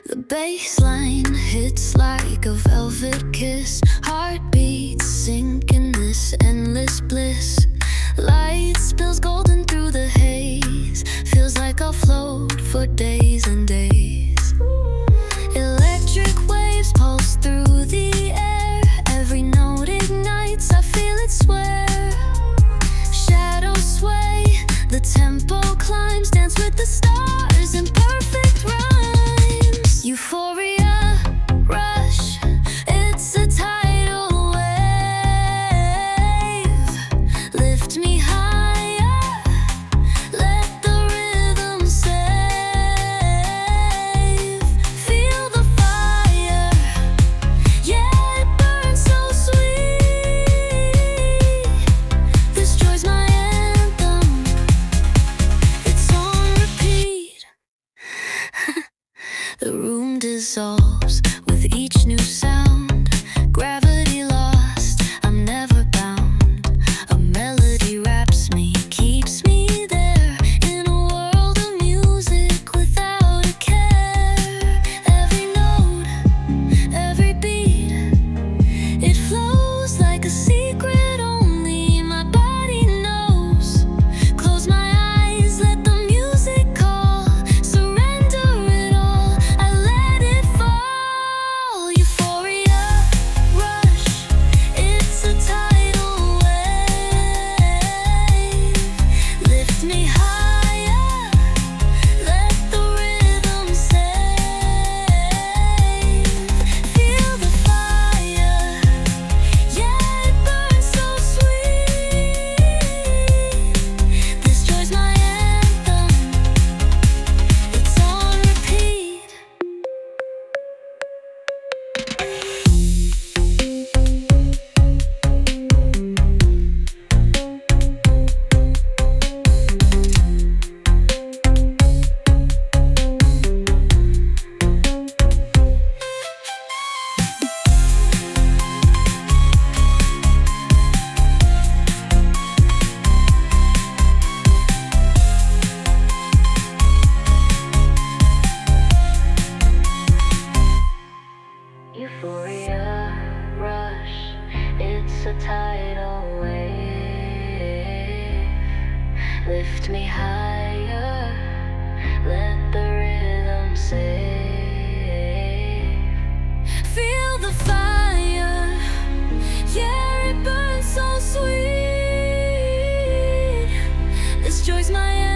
The baseline hits like a velvet kiss. Heartbeats sink in this endless bliss. Light spills golden through the haze. Feels like I'll float for days and days. Electric waves pulse through the air. Every note ignites, I feel it swear. Shadows sway, the tempo climbs. Dance with the stars in perfect rhymes. Euphoria, rush, it's a tidal wave. Lift me higher, let the rhythm save. Feel the fire, yeah, it burns so sweet. This joy's my anthem, it's on repeat. The room dissolves with each new sound. Gravity lost, I'm never bound. A melody wraps me, keeps me there. In a world of music without a care. Every note, every beat, it flows like a secret only my body knows. Close my eyes, let the music call. Surrender it all, I let it fall. Euphoria, rush, it's a tidal wave. Lift me higher, let the rhythm save. Feel the fire, yeah, it burns so sweet. This joy's my anthem, it's on repeat. Euphoria, rush, it's a tidal wave. Lift me higher, let the rhythm save. Feel the fire, yeah, it burns so sweet. This joy's my